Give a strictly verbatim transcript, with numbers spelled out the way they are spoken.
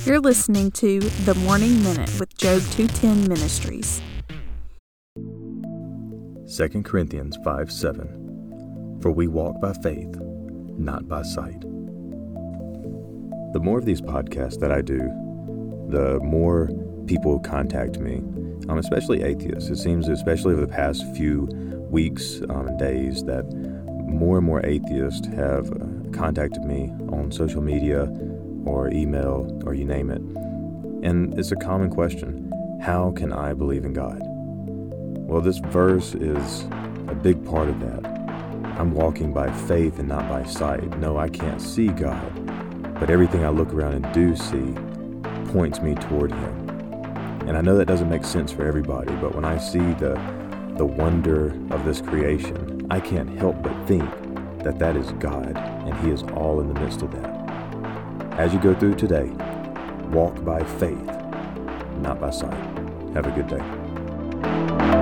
You're listening to The Morning Minute with Job two ten Ministries. Second Corinthians five seven. For we walk by faith, not by sight. The more of these podcasts that I do, the more people contact me, um, especially atheists. It seems, especially over the past few weeks um, and days, that more and more atheists have uh, contacted me on social media or email or you name it. And it's a common question. How can I believe in God? Well, this verse is a big part of that. I'm walking by faith and not by sight. No, I can't see God, but everything I look around and do see points me toward Him. And I know that doesn't make sense for everybody, but when I see the the wonder of this creation, I can't help but think that that is God, and He is all in the midst of that. As you go through today, walk by faith, not by sight. Have a good day.